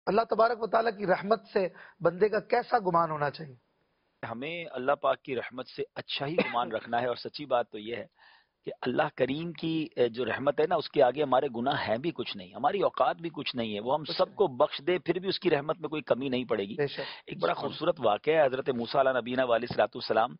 اللہ تبارک و تعالیٰ کی رحمت سے بندے کا کیسا گمان ہونا چاہیے؟ ہمیں اللہ پاک کی رحمت سے اچھا ہی گمان رکھنا ہے، اور سچی بات تو یہ ہے کہ اللہ کریم کی جو رحمت ہے نا، اس کے آگے ہمارے گناہ ہیں بھی کچھ نہیں، ہماری اوقات بھی کچھ نہیں ہے، وہ ہم سب کو بخش دے پھر بھی اس کی رحمت میں کوئی کمی نہیں پڑے گی۔ بے شک۔ ایک بڑا خوبصورت واقعہ ہے، حضرت موسیٰ علیہ نبینا علیہ الصلوۃ والسلام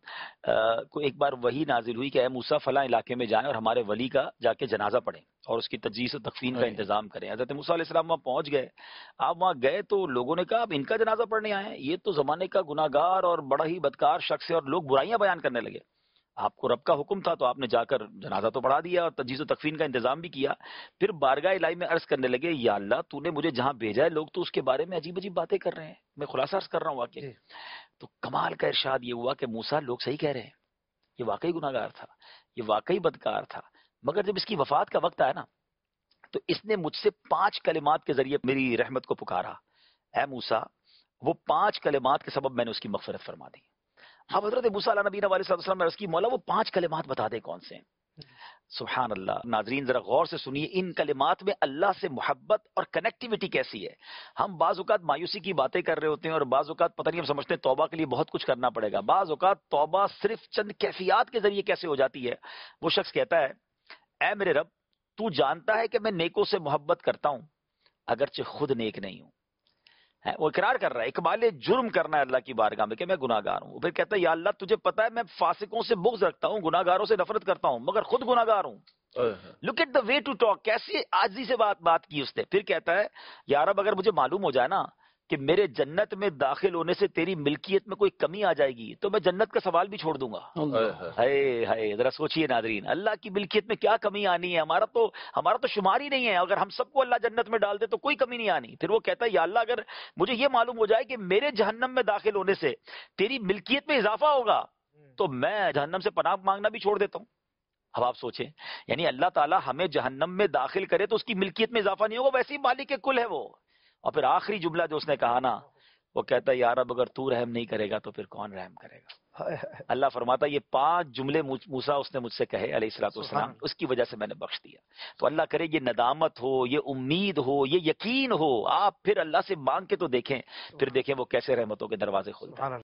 کو ایک بار وحی نازل ہوئی کہ اے موسیٰ فلاں علاقے میں جائیں اور ہمارے ولی کا جا کے جنازہ پڑھیں اور اس کی تجہیز و تکفین کا انتظام کریں۔ حضرت موسیٰ علیہ السلام وہاں پہنچ گئے۔ آپ وہاں گئے تو لوگوں نے کہا اب ان کا جنازہ پڑھنے آئے ہیں، یہ تو زمانے کا گناہ گار اور بڑا ہی بدکار شخص ہے، اور لوگ برائیاں بیان کرنے لگے۔ آپ کو رب کا حکم تھا تو آپ نے جا کر جنازہ تو پڑھا دیا اور تجہیز و تکفین کا انتظام بھی کیا۔ پھر بارگاہ الہی میں عرض کرنے لگے یا اللہ تو نے مجھے جہاں بھیجا ہے لوگ تو اس کے بارے میں عجیب عجیب باتیں کر رہے ہیں، میں خلاصہ عرض کر رہا ہوں واقعہ۔ تو کمال کا ارشاد یہ ہوا کہ موسیٰ لوگ صحیح کہہ رہے ہیں، یہ واقعی گناہ گار تھا، یہ واقعی بدکار تھا، مگر جب اس کی وفات کا وقت آیا نا تو اس نے مجھ سے 5 کلمات کے ذریعے میری رحمت کو پکارا۔ اے موسیٰ، وہ 5 کلمات کے سبب میں نے اس کی مغفرت فرما دی۔ اب حضرت موسیٰ علیہ نبینا علیہ السلام نے عرض کی مولا وہ 5 کلمات بتا دے کون سے ہیں۔ سبحان اللہ۔ ناظرین ذرا غور سے سنیے، ان کلمات میں اللہ سے محبت اور کنیکٹیوٹی کیسی ہے۔ ہم بعض اوقات مایوسی کی باتیں کر رہے ہوتے ہیں اور بعض اوقات پتہ نہیں ہم سمجھتے ہیں توبہ کے لیے بہت کچھ کرنا پڑے گا، بعض اوقات توبہ صرف چند کیفیات کے ذریعے کیسے ہو جاتی ہے۔ وہ شخص کہتا ہے اے میرے رب تو جانتا ہے کہ میں نیکوں سے محبت کرتا ہوں اگرچہ خود نیک نہیں ہوں۔ وہ اقرار کر رہا ہے، اقبال جرم کرنا ہے اللہ کی بارگاہ میں کہ میں گناہ گار ہوں۔ پھر کہتا ہے یا اللہ تجھے پتا ہے میں فاسقوں سے بغض رکھتا ہوں، گناہ گاروں سے نفرت کرتا ہوں، مگر خود گناہ گار ہوں۔ Look at the way to talk, کیسی عاجزی سے بات کی اس نے۔ پھر کہتا ہے یا رب اگر مجھے معلوم ہو جائے نا کہ میرے جنت میں داخل ہونے سے تیری ملکیت میں کوئی کمی آ جائے گی تو میں جنت کا سوال بھی چھوڑ دوں گا۔ ہائے ہائے، ذرا سوچئے ناظرین، اللہ کی ملکیت میں کیا کمی آنی ہے، ہمارا تو شمار ہی نہیں ہے، اگر ہم سب کو اللہ جنت میں ڈال دے تو کوئی کمی نہیں آنی۔ پھر وہ کہتا ہے یا اللہ اگر مجھے یہ معلوم ہو جائے کہ میرے جہنم میں داخل ہونے سے تیری ملکیت میں اضافہ ہوگا تو میں جہنم سے پناہ مانگنا بھی چھوڑ دیتا ہوں۔ اب آپ سوچیں، یعنی اللہ تعالیٰ ہمیں جہنم میں داخل کرے تو اس کی ملکیت میں اضافہ نہیں ہوگا، ویسے ہی مالک کل ہے وہ۔ اور پھر آخری جملہ جو اس نے کہا نا، وہ کہتا ہے یا رب اگر تو رحم نہیں کرے گا تو پھر کون رحم کرے گا۔ اللہ فرماتا ہے یہ 5 جملے موسیٰ اس نے مجھ سے کہے علیہ الصلوۃ والسلام، اس کی وجہ سے میں نے بخش دیا۔ تو اللہ کرے یہ ندامت ہو، یہ امید ہو، یہ یقین ہو، آپ پھر اللہ سے مانگ کے تو دیکھیں، پھر دیکھیں وہ کیسے رحمتوں کے دروازے کھولتے ہیں۔